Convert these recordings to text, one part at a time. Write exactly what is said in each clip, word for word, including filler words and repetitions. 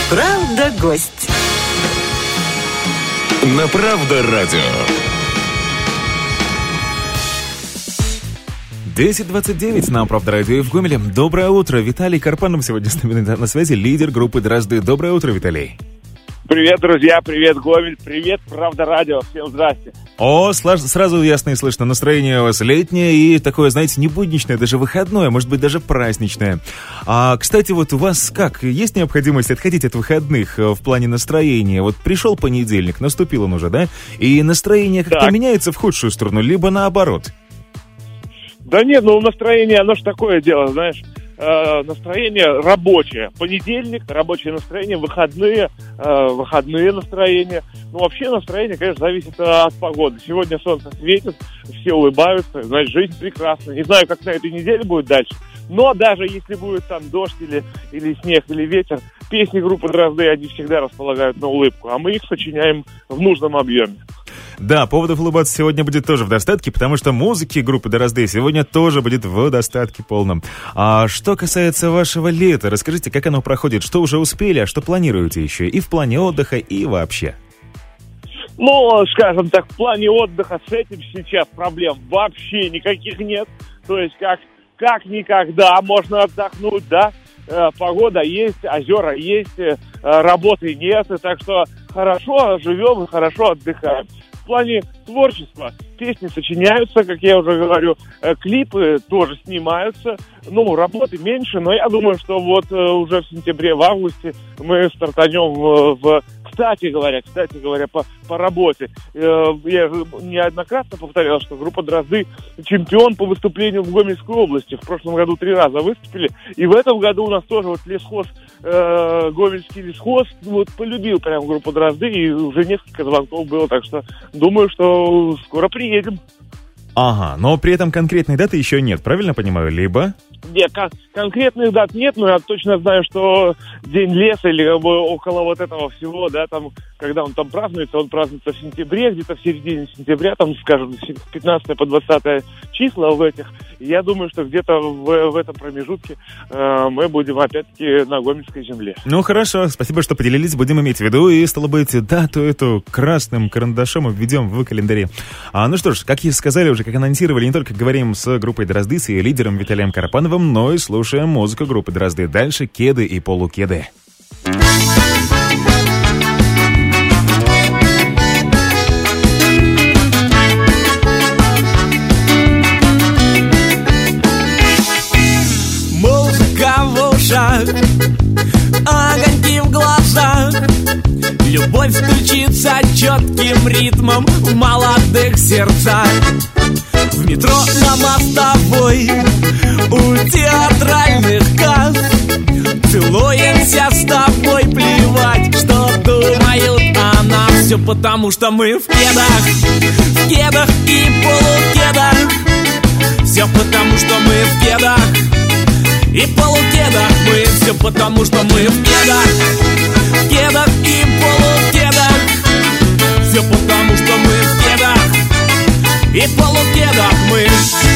Правда, гость. На Правда радио. десять двадцать девять на Правда радио в Гомеле. Доброе утро. Виталий Карпанов сегодня с нами на связи, лидер группы «Дрозды». Доброе утро, Виталий. Привет, друзья, привет, Гомель, привет, Правда радио, всем здрасте. О, сразу ясно и слышно, настроение у вас летнее и такое, знаете, не будничное, даже выходное, может быть, даже праздничное. А, кстати, вот у вас как, есть необходимость отходить от выходных в плане настроения? Вот пришел понедельник, наступил он уже, да? И настроение как-то так. меняется в худшую сторону, либо наоборот? Да нет, ну настроение, оно ж такое дело, знаешь. Э, настроение рабочее. Понедельник, рабочее настроение, выходные, э, выходные настроения. Ну, вообще настроение, конечно, зависит от погоды. Сегодня солнце светит, все улыбаются, значит, жизнь прекрасна. Не знаю, как на этой неделе будет дальше, но даже если будет там дождь или, или снег, или ветер, песни группы «Дрозды», они всегда располагают на улыбку, а мы их сочиняем в нужном объеме. Да, поводов улыбаться сегодня будет тоже в достатке, потому что музыки группы «Дрозды» сегодня тоже будет в достатке полном. А что касается вашего лета, расскажите, как оно проходит, что уже успели, а что планируете еще и в плане отдыха, и вообще? Ну, скажем так, в плане отдыха с этим сейчас проблем вообще никаких нет. То есть как, как никогда можно отдохнуть, да? Э, погода есть, озера есть, э, работы нет, и так что хорошо живем и хорошо отдыхаем. В плане творчества песни сочиняются, как я уже говорю, э, клипы тоже снимаются. Ну, работы меньше, но я думаю, что вот э, уже в сентябре, в августе мы стартанем в... в Кстати говоря, кстати говоря, по, по работе. Э, я неоднократно повторял, что группа «Дрозды» чемпион по выступлению в Гомельской области. В прошлом году три раза выступили. И в этом году у нас тоже вот лесхоз, э, Гомельский лесхоз, вот полюбил прям группу «Дрозды», и уже несколько звонков было. Так что думаю, что скоро приедем. Ага, но при этом конкретной даты еще нет, правильно понимаю? Либо... Нет, кон- конкретных дат нет, но я точно знаю, что День леса или как бы около вот этого всего, да, там, когда он там празднуется, он празднуется в сентябре, где-то в середине сентября, там, скажем, с пятнадцатого по двадцатое числа в этих. И я думаю, что где-то в, в этом промежутке э, мы будем опять-таки на Гомельской земле. Ну, хорошо, спасибо, что поделились, будем иметь в виду, и, стало быть, дату эту красным карандашом введем в календаре. А, ну что ж, как и сказали уже, как анонсировали, не только говорим с группой «Дрозды», с ее лидером Виталием Карпановым, но и слушаем музыку группы «Дрозды». Дальше «Кеды» и «Полукеды». Музыка в ушах, огоньки в глазах, любовь стучится четким ритмом в молодых сердцах. В метро на мостовой, у театральных касс целуемся с тобой, плевать, что думают о нас. Все потому, что мы в кедах, в кедах и полукедах. Все потому, что мы в кедах и полукедах. Мы все потому, что мы в кедах, в кедах и полукедах. Все потому, что мы в кедах и полукедах мы.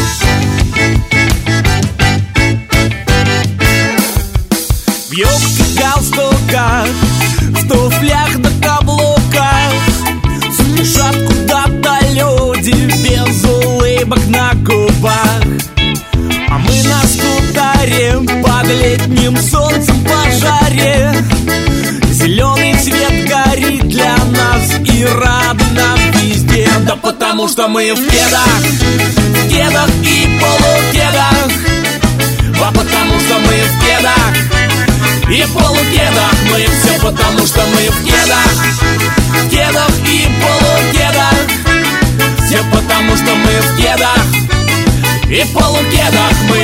В юбке, галстуках, в туфлях на каблуках спешат куда-то люди без улыбок на губах. А мы на скутере под летним солнцем по жаре. Зеленый цвет горит для нас и радуга везде. Да потому что мы в кедах, в кедах и полукедах. А потому что мы в кедах и полукедах. Мы все потому что мы в кедах, в кедах и полукедах. Все потому что мы в кедах и полукедах мы.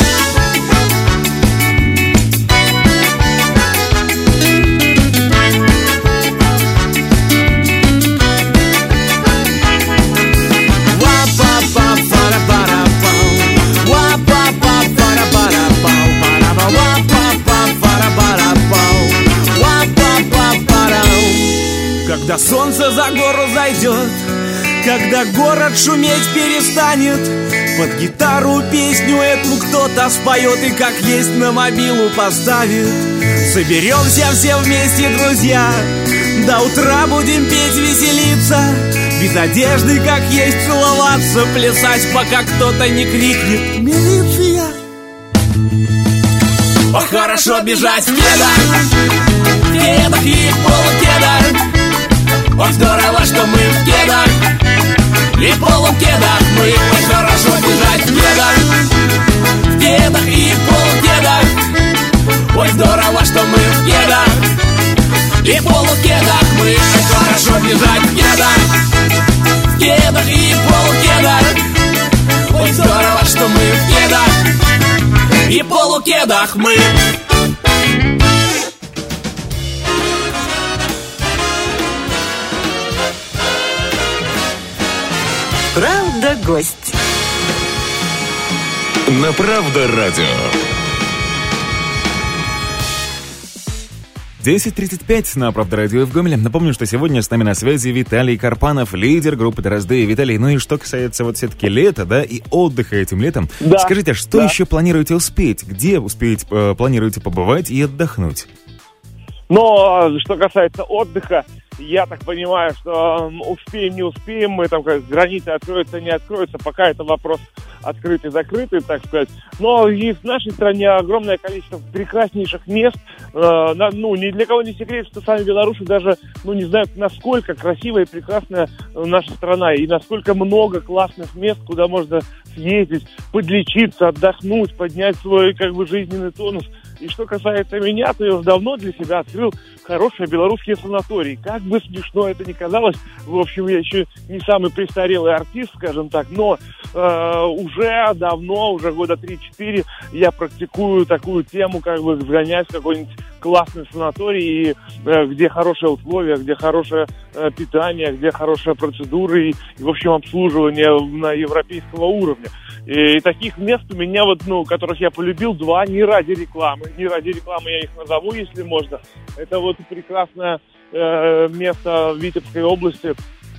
Когда солнце за гору зайдет, когда город шуметь перестанет, Под гитару песню эту кто-то споет и как есть на мобилу поставит. Соберемся все вместе, друзья, до утра будем петь, веселиться, без одежды, как есть, целоваться, плясать, пока кто-то не крикнет «Милиция!». Ох, хорошо бежать в кедах, в кедах и полукедах. Ох, здорово, что мы в кедах и полукедах. Мы, ой, хорошо бежать в кедах, в кедах и полукедах. Ой, здорово, что мы в кедах и полукедах. Мы, ой, хорошо бежать в кедах, в кедах и полукедах. Ой, здорово, что мы в кедах и полукедах. Мы. Правда, гость. На Правда радио. десять тридцать пять на Правда радио в Гомеле. Напомню, что сегодня с нами на связи Виталий Карпанов, лидер группы «Дрозды». Виталий, ну и что касается вот все-таки лета, да, и отдыха этим летом, да, скажите, а что да. еще планируете успеть? Где успеть, э, планируете побывать и отдохнуть? Но что касается отдыха, я так понимаю, что успеем, не успеем, мы там как границы откроются, не откроются, пока это вопрос открытый-закрытый, так сказать. Но и в нашей стране огромное количество прекраснейших мест. Э, на, ну, ни для кого не секрет, что сами белорусы даже, ну, не знают, насколько красивая и прекрасная наша страна, и насколько много классных мест, куда можно съездить, подлечиться, отдохнуть, поднять свой, как бы, жизненный тонус. И что касается меня, то я уже давно для себя открыл хорошие белорусские санатории. Как бы смешно это ни казалось, в общем, я еще не самый престарелый артист, скажем так, но э, уже давно, уже года три-четыре я практикую такую тему, как бы сгонять в какой-нибудь классный санаторий, и, э, где хорошие условия, где хорошее э, питание, где хорошие процедуры и, и, в общем, обслуживание на европейского уровня. И, и таких мест у меня, вот, ну, которых я полюбил, два, не ради рекламы. Не ради рекламы я их назову, если можно. Это вот прекрасное э, место в Витебской области,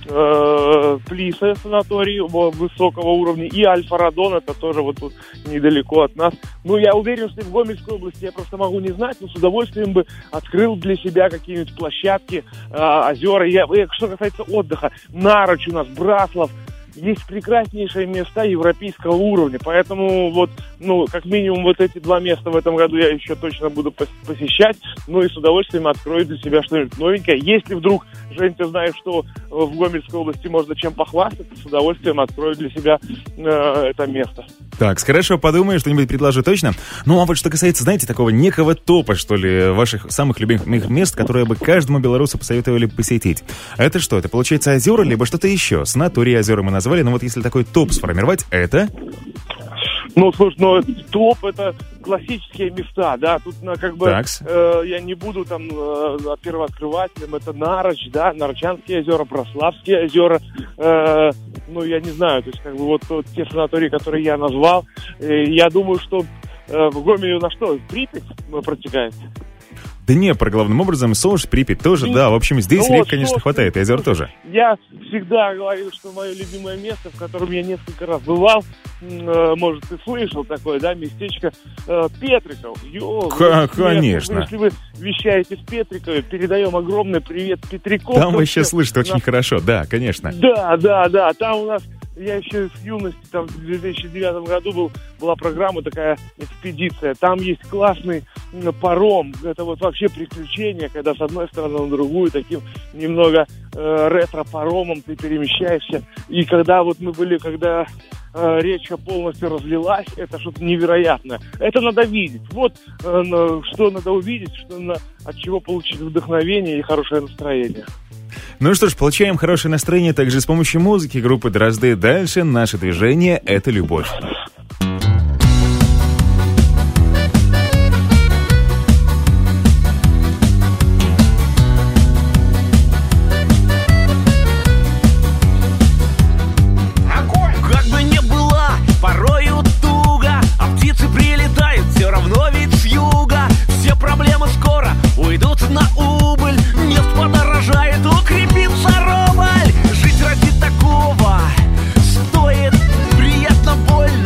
э, Плиса санаторий высокого уровня, и Альфа-Радон, это тоже вот тут недалеко от нас. Ну, я уверен, что в Гомельской области я просто могу не знать, но с удовольствием бы открыл для себя какие-нибудь площадки, э, озера. Я, что касается отдыха, Нарочь у нас, Браслав. Есть прекраснейшие места европейского уровня, поэтому вот, ну, как минимум вот эти два места в этом году я еще точно буду посещать, ну и с удовольствием открою для себя что-нибудь новенькое. Если вдруг, Жень, ты знаешь, что в Гомельской области можно чем похвастаться, с удовольствием открою для себя э, это место. Так, хорошо, подумаю, что-нибудь предложу точно. Ну, а вот что касается, знаете, такого некого топа, что ли, ваших самых любимых мест, которые бы каждому белорусу посоветовали посетить. Это что, это получается озера, либо что-то еще? Санатории, озера мы назвали, но вот если такой топ сформировать, это... Ну, слушай, ну, топ — это классические места, да, тут, ну, как бы, э, я не буду там э, первооткрывателем, это Нарочь, да, Нарочанские озера, Браславские озера, э, ну, я не знаю, то есть, как бы, вот, вот те санатории, которые я назвал, э, я думаю, что э, в Гомеле на что, Припять протекает? Да не, про главным образом Сош, Припять тоже, и, да, в общем, здесь ну, рек, вот, конечно, Сош, хватает, и озер тоже. Я всегда говорил, что мое любимое место, в котором я несколько раз бывал, э, может, ты слышал такое, да, местечко э, Петриков. Ё, Х- конечно. Если вы вещаете в Петрикове, передаем огромный привет Петриков. Там вообще слышат очень нас... хорошо, да, конечно. Да, да, да, там у нас... Я еще с юности, там в две тысячи девятом году был, была программа такая, экспедиция. Там есть классный паром. Это вот вообще приключение, когда с одной стороны на другую таким немного э, ретро-паромом ты перемещаешься. И когда вот мы были, когда э, речка полностью разлилась, это что-то невероятное. Это надо видеть. Вот э, что надо увидеть, что на, от чего получить вдохновение и хорошее настроение. Ну что ж, получаем хорошее настроение также с помощью музыки группы «Дрозды». Дальше наше движение — это любовь. Как бы не было порою туго, а птицы прилетают все равно ведь с юга. Все проблемы скоро уйдут на убыль, нефть подорожает, укрепится рубль. Жить ради такого стоит приятно, больно.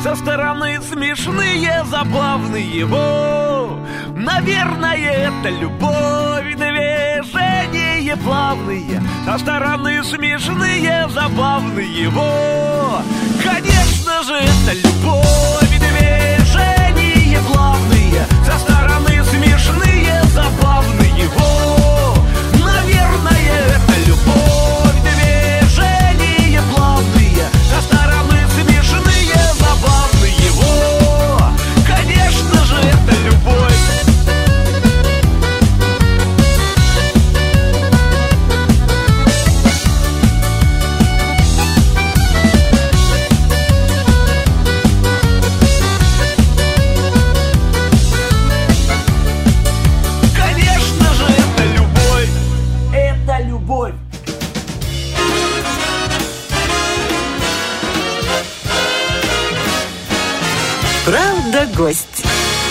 со стороны смешные, забавные. Во, наверное, это любовь, движения плавные, со стороны смешные, забавные. Во, конечно же, это любовь, движения плавные, со стороны смешные, забавные. Во, наверное, это любовь, движения плавные, со стороны смешные, забавные. Во, конечно же, это любовь. Правда, гость.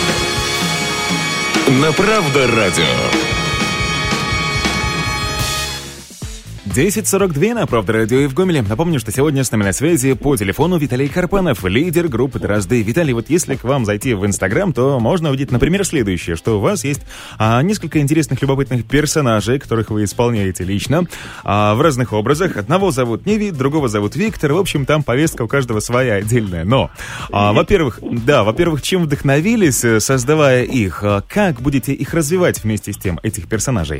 На Правда радио. десять сорок два на Правда радио и в Гомеле. Напомню, что сегодня с нами на связи по телефону Виталий Карпанов, лидер группы «Дрозды». Виталий, вот если к вам зайти в Инстаграм, то можно увидеть, например, следующее, что у вас есть а, несколько интересных, любопытных персонажей, которых вы исполняете лично, а, в разных образах. Одного зовут Невид, другого зовут Виктор. В общем, там повестка у каждого своя отдельная. Но, а, во-первых, да, во-первых, чем вдохновились, создавая их? Как будете их развивать вместе с тем, этих персонажей?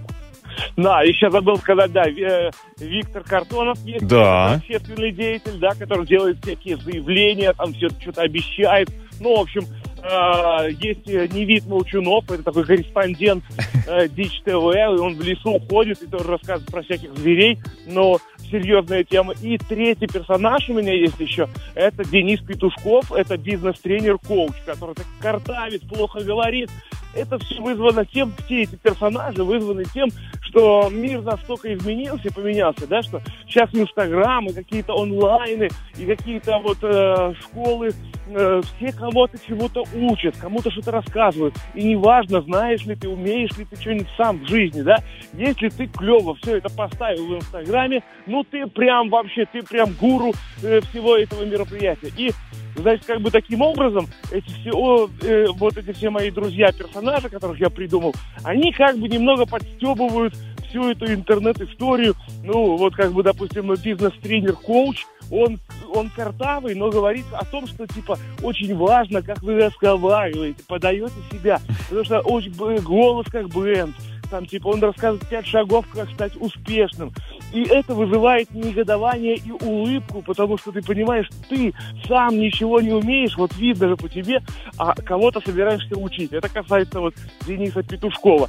Да, еще забыл сказать, да, Виктор Картонов есть, да. общественный деятель, да, который делает всякие заявления, там все что-то обещает. Ну, в общем, э, есть Невид Молчунов, это такой корреспондент э, Дичь ТВ, и он в лесу ходит и тоже рассказывает про всяких зверей, но серьезная тема. И третий персонаж у меня есть еще, это Денис Петушков, это бизнес-тренер-коуч, который так картавит, плохо говорит. Это все вызвано тем, все эти персонажи вызваны тем, что мир настолько изменился, поменялся, да, что сейчас Инстаграм и какие-то онлайны, и какие-то вот э, школы, э, все кого-то чего-то учат, кому-то что-то рассказывают. И неважно, знаешь ли ты, умеешь ли ты что-нибудь сам в жизни, да, если ты клево все это поставил в Инстаграме, ну ты прям вообще, ты прям гуру э, всего этого мероприятия. И значит, как бы таким образом, эти все, о, э, вот эти все мои друзья-персонажи, которых я придумал, они как бы немного подстебывают всю эту интернет-историю. Ну, вот как бы, допустим, бизнес-тренер-коуч, он, он картавый, но говорит о том, что, типа, очень важно, как вы разговариваете, подаете себя, потому что очень голос как бренд. Там, типа, он рассказывает пять шагов, как стать успешным. И это вызывает негодование и улыбку, потому что ты понимаешь, ты сам ничего не умеешь, вот видно же по тебе, а кого-то собираешься учить. Это касается вот Дениса Петушкова.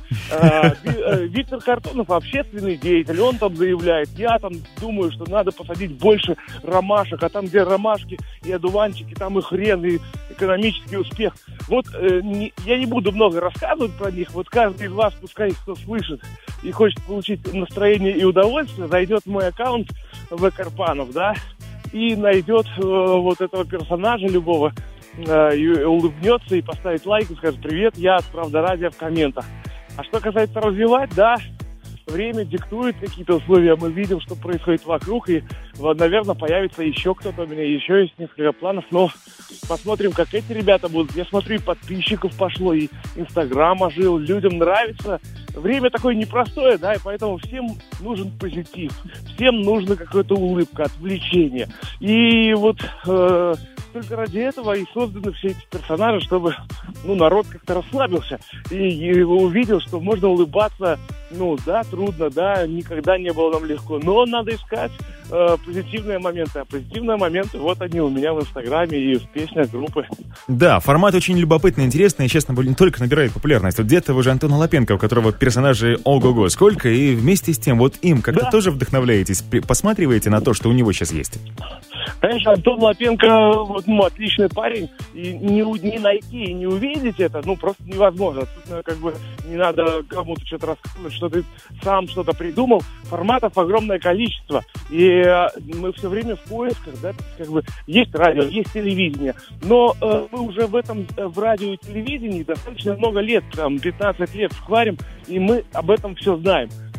Виктор Картонов общественный деятель, он там заявляет, я там думаю, что надо посадить больше ромашек, а там, где ромашки и одуванчики, там и хрен, и экономический успех. Вот я не буду много рассказывать про них, вот каждый из вас, пускай кто слышит и хочет получить настроение и удовольствие, зайдет в мой аккаунт В Карпанов, да, и найдет э, вот этого персонажа любого, э, и улыбнется, и поставит лайк, и скажет: привет, я от Правда радио в комментах. А что касается развивать, да, время диктует какие-то условия, мы видим, что происходит вокруг, и, вот, наверное, появится еще кто-то, у меня еще есть несколько планов, но посмотрим, как эти ребята будут. Я смотрю, и подписчиков пошло, и Инстаграм ожил, людям нравится. Время такое непростое, да, и поэтому всем нужен позитив, всем нужна какая-то улыбка, отвлечение. И вот э, только ради этого и созданы все эти персонажи, чтобы, ну, народ как-то расслабился и, и увидел, что можно улыбаться. Ну, да, трудно, да, никогда не было нам легко, но надо искать э, позитивные моменты, а позитивные моменты, вот они у меня в Инстаграме и в песнях группы. Да, формат очень любопытный, интересный, и, честно, не только набирает популярность. Вот где-то уже Антона Лапенко, у которого персонажей ого-го сколько, и вместе с тем, вот им как-то да. тоже вдохновляетесь, посматриваете на то, что у него сейчас есть? Конечно, Антон Лапенко, вот, ну, отличный парень, и не, не найти, и не увидеть это, ну, просто невозможно. Тут, как бы, не надо кому-то что-то рассказывать, что ты сам что-то придумал. Форматов огромное количество, и э, мы все время в поисках, да, как бы, есть радио, есть телевидение, но э, мы уже в этом, в радио и телевидении достаточно много лет, там, пятнадцать лет шкварим, и мы об этом все знаем.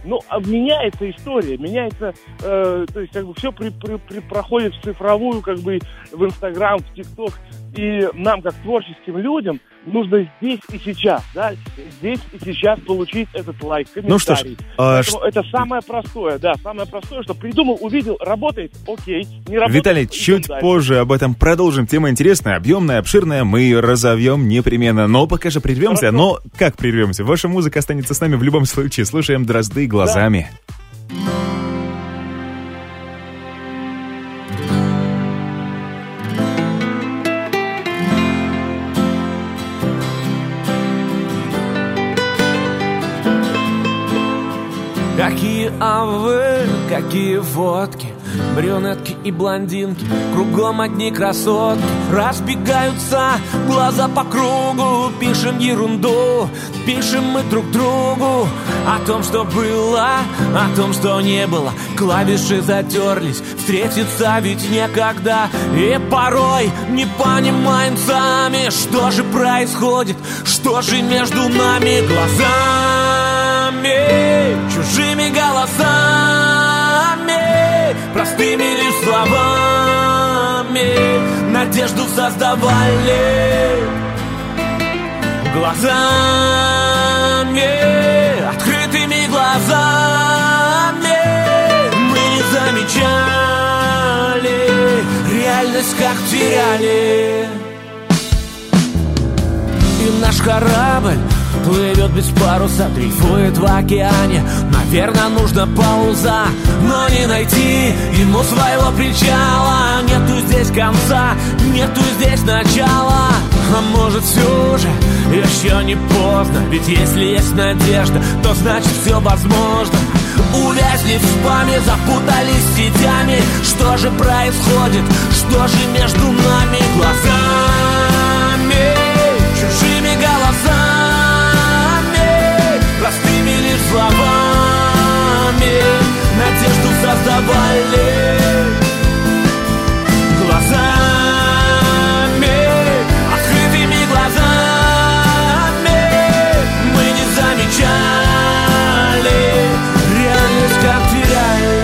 Ну, а меняется история, меняется, э, то есть как бы все при, при, при, проходит в цифровую, как бы в Инстаграм, в ТикТок. И нам, как творческим людям, нужно здесь и сейчас, да, здесь и сейчас получить этот лайк, комментарий. Ну что ж, а, Поэтому ш... это самое простое, да, самое простое, что придумал, увидел, работает, окей, не работает. Виталий, чуть дальше. позже об этом продолжим. Тема интересная, объемная, обширная, мы ее разовьем непременно. Но пока же прервемся, Хорошо. но как прервемся? Ваша музыка останется с нами в любом случае. Слушаем «Дрозды глазами». Да. Какие авы, какие фотки, брюнетки и блондинки, кругом одни красотки. Разбегаются глаза по кругу, пишем ерунду, пишем мы друг другу о том, что было, о том, что не было. Клавиши затерлись, встретиться ведь некогда. И порой не понимаем сами, что же происходит, что же между нами. Глазами, чужими голосами, простыми лишь словами надежду создавали. Глазами, открытыми глазами мы не замечали реальность, как теряли. И наш корабль плывет без паруса, дрейфует в океане. Наверное, нужна пауза, но не найти ему своего причала. Нету здесь конца, нету здесь начала. А может, все же еще не поздно, ведь если есть надежда, то значит все возможно. Увязли в спаме, запутались сетями. Что же происходит, что же между нами? Глазами, чужими голосами, простыми лишь словами надежду создавали. Глазами, открытыми глазами мы не замечали реальность, как теряли.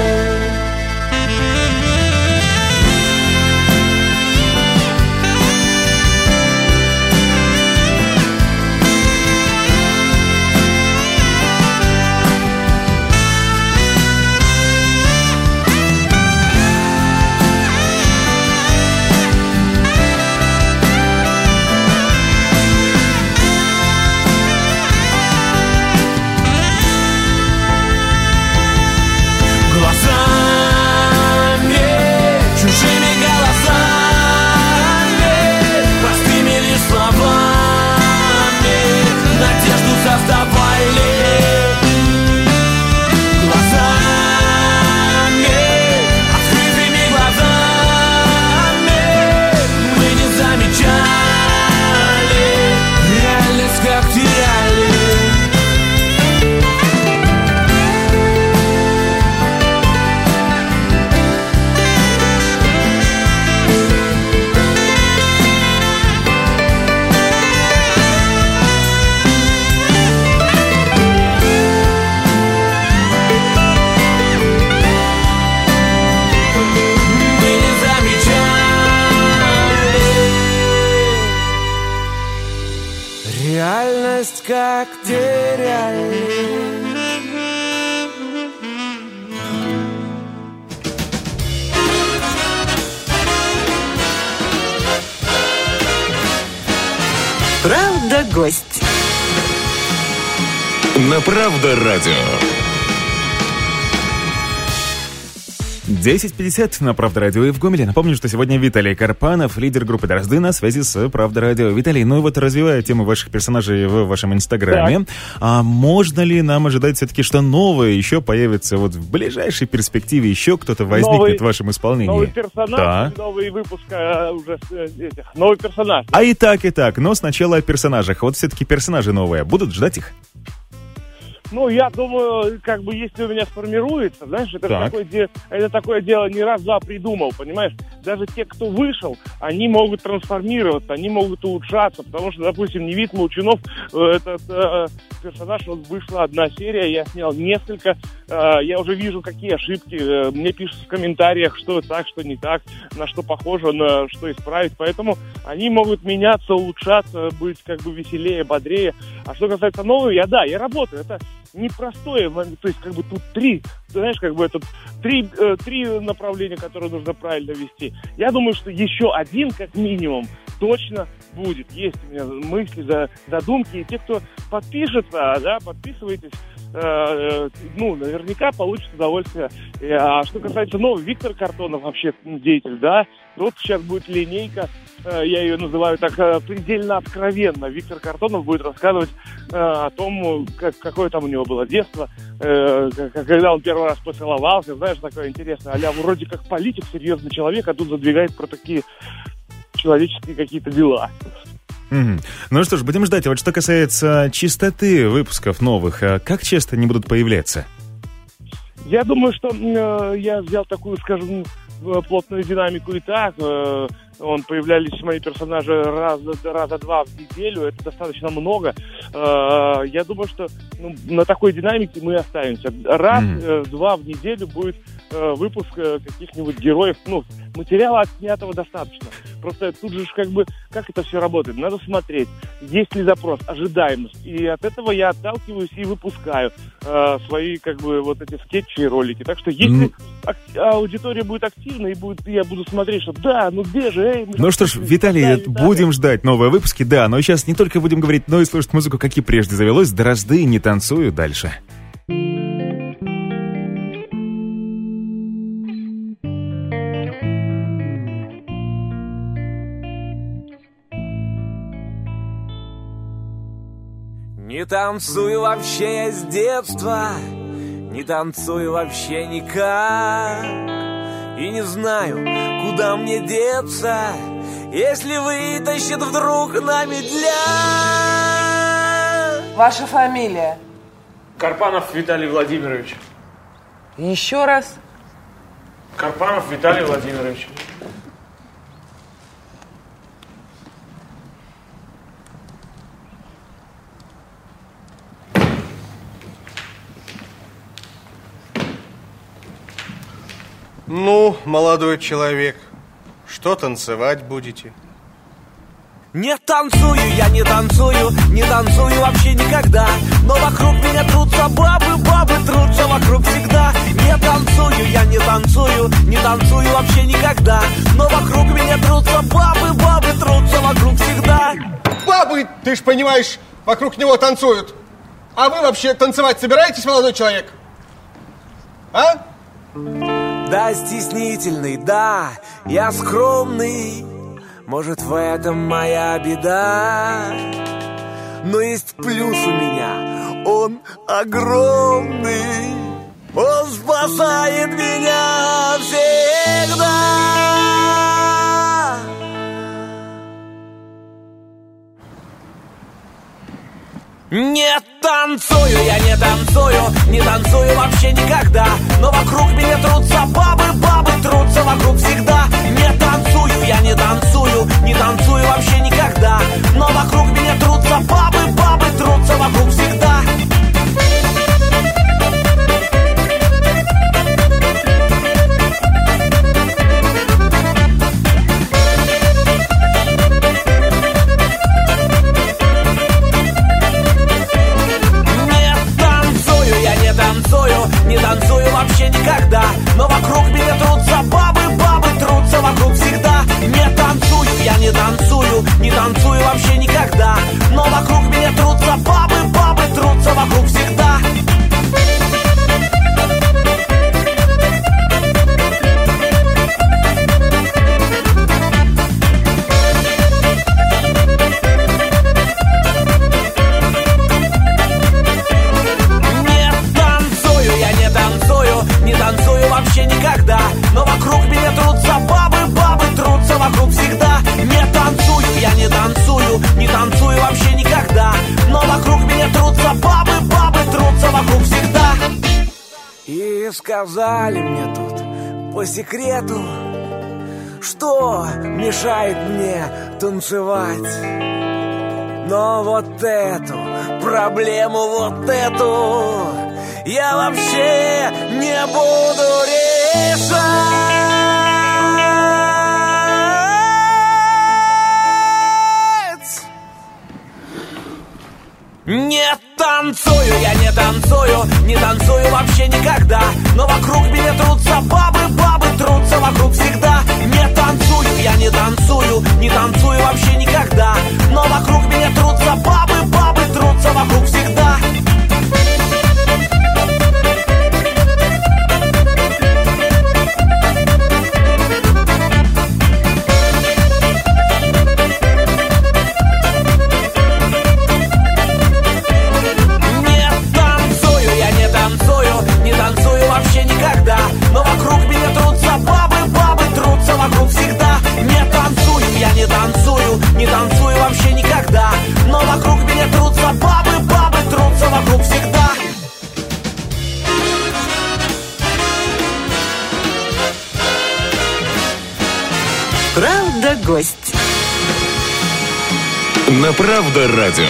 Реальность, как теряли. Правда, гость. На Правда радио. десять пятьдесят на Правда радио и в Гомеле. Напомню, что сегодня Виталий Карпанов, лидер группы «Дрозды», на связи с Правда радио. Виталий, ну и вот развивая тему ваших персонажей в вашем инстаграме, а можно ли нам ожидать все-таки, что новое еще появится вот в ближайшей перспективе, еще кто-то возникнет новый, в вашем исполнении? Новый персонаж, да. Новый выпуск а, уже этих, новый персонаж. А и так, и так, но сначала о персонажах. Вот все-таки персонажи новые, будут ждать их? Ну, я думаю, как бы, если у меня сформируется, знаешь, это Так. такое, де- это такое дело не раз-два придумал, понимаешь? Даже те, кто вышел, они могут трансформироваться, они могут улучшаться, потому что, допустим, Невид Молчунов, э, этот э, персонаж, вот вышла одна серия, я снял несколько, э, я уже вижу, какие ошибки, э, мне пишут в комментариях, что так, что не так, на что похоже, на что исправить, поэтому они могут меняться, улучшаться, быть как бы веселее, бодрее. А что касается нового, я, да, я работаю, это непростое, то есть как бы тут три, знаешь, как бы это три, э, три направления, которые нужно правильно вести. Я думаю, что еще один, как минимум, точно будет. Есть у меня мысли, задумки, и те, кто подпишется, да, подписывайтесь, э, ну, наверняка получит удовольствие. А что касается нового, Виктор Картонов, вообще деятель, да, вот сейчас будет линейка, я ее называю так предельно откровенно. Виктор Картонов будет рассказывать э, о том, как, какое там у него было детство, э, когда он первый раз поцеловался, знаешь, такое интересное. А-ля вроде как политик, серьезный человек, а тут задвигает про такие человеческие какие-то дела. Mm-hmm. Ну что ж, будем ждать. А вот что касается частоты выпусков новых, как часто они будут появляться? Я думаю, что э, я взял такую, скажем, плотную динамику и так. Э, он появлялись мои персонажи раз, раза два в неделю. Это достаточно много. Э, я думаю, что ну, на такой динамике мы останемся. Раз-два mm-hmm. в неделю будет э, выпуск э, каких-нибудь героев. Ну, материала отснятого достаточно. Просто тут же как бы, как это все работает? Надо смотреть, есть ли запрос, ожидаемость. И от этого я отталкиваюсь и выпускаю э, свои, как бы, вот эти скетчи и ролики. Так что если mm. ак- аудитория будет активна, и будет, я буду смотреть, что да, ну где же, эй... Ну что ж, Виталий, да, будем да. ждать новые выпуски, да, но сейчас не только будем говорить, но и слушать музыку, как и прежде завелось. Дрозды не танцую дальше. Не танцую вообще я с детства, не танцую вообще никак. И не знаю, куда мне деться, если вытащит вдруг на медляк. Ваша фамилия? Карпанов Виталий Владимирович. Еще раз. Карпанов Виталий Владимирович. Ну, молодой человек, что танцевать будете? Не танцую, я не танцую, не танцую вообще никогда. Но вокруг меня трутся бабы, бабы трутся вокруг всегда. Не танцую, я не танцую, не танцую вообще никогда. Но вокруг меня трутся бабы, бабы трутся вокруг всегда. Бабы, ты ж понимаешь, вокруг него танцуют. А вы вообще танцевать собираетесь, молодой человек? А? Да, стеснительный, да, я скромный. Может, в этом моя беда. Но есть плюс у меня, он огромный. Он спасает меня всегда. Не танцую, я не танцую, не танцую вообще никогда. Но вокруг меня трутся бабы, бабы трутся вокруг всегда. Не танцую, я не танцую, не танцую вообще никогда. Но вокруг меня трутся бабы, бабы трутся вокруг всегда. Не танцую, Друзья сказали мне тут по секрету, что мешает мне танцевать. Но вот эту проблему, вот эту я вообще не буду решать. Не танцую, я не танцую, не танцую вообще никогда. Но вокруг меня трутся бабы, бабы трутся вокруг всегда. Не танцую, я не танцую, не танцую вообще никогда. Но вокруг меня трутся бабы, бабы трутся вокруг всегда. Вообще никогда, но вокруг меня трутся бабы, бабы трутся вокруг всегда. Не танцую, я не танцую, не танцую вообще никогда, но вокруг меня трутся бабы, бабы трутся вокруг всегда. Правда, гость. На Правда радио.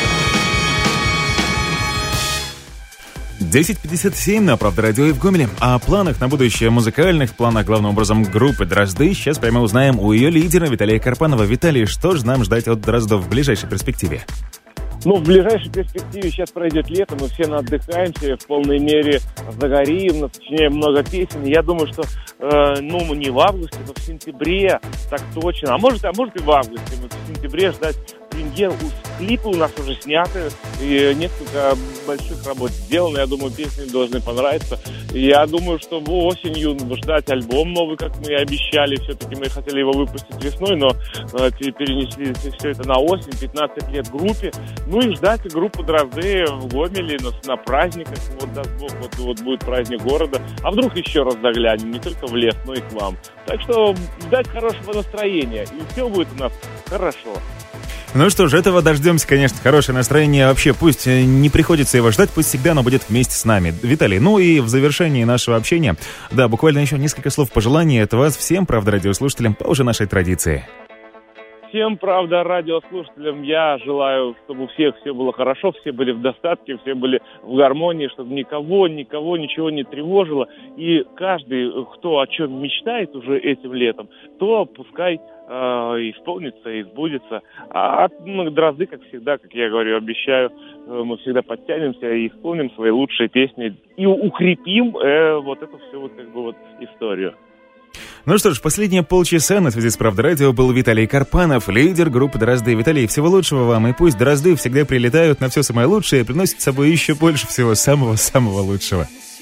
десять пятьдесят семь на Правда радио и в Гомеле. О планах на будущее, музыкальных планах, главным образом, группы «Дрозды» сейчас прямо узнаем у ее лидера Виталия Карпанова. Виталий, что же нам ждать от «Дроздов» в ближайшей перспективе? Ну, в ближайшей перспективе сейчас пройдет лето, мы все отдыхаемся, в полной мере загорим, сочиняем много песен. Я думаю, что, э, ну, не в августе, но в сентябре, так точно. А может, а может и в августе. Мы в сентябре ждать премьер. Клипы у нас уже сняты, и несколько больших работ сделано. Я думаю, песни должны понравиться. Я думаю, что осенью ждать альбом новый, как мы и обещали. Все-таки мы хотели его выпустить весной, но э, перенесли все это на осень, пятнадцать лет группе. Ну и ждать группу «Дрозды» в Гомеле на, на праздниках. Вот, даст Бог, вот, вот будет праздник города. А вдруг еще раз заглянем, не только в лес, но и к вам. Так что ждать хорошего настроения, и все будет у нас хорошо. Ну что ж, этого дождемся, конечно, хорошее настроение. Вообще, пусть не приходится его ждать, пусть всегда оно будет вместе с нами. Виталий, ну и в завершении нашего общения, да, буквально еще несколько слов пожеланий от вас всем, правда, радиослушателям, по уже нашей традиции. Всем, правда, радиослушателям я желаю, чтобы у всех все было хорошо, все были в достатке, все были в гармонии, чтобы никого, никого ничего не тревожило. И каждый, кто о чем мечтает уже этим летом, то пускай э, исполнится и сбудется. А ну, «Дрозды», как всегда, как я говорю, обещаю, э, мы всегда подтянемся и исполним свои лучшие песни и укрепим э, вот эту всю вот, как бы, вот историю. Ну что ж, последние полчаса на связи с Правда радио был Виталий Карпанов, лидер группы «Дрозды». Виталий, всего лучшего вам, и пусть «Дрозды» всегда прилетают на все самое лучшее и приносят с собой еще больше всего самого-самого лучшего.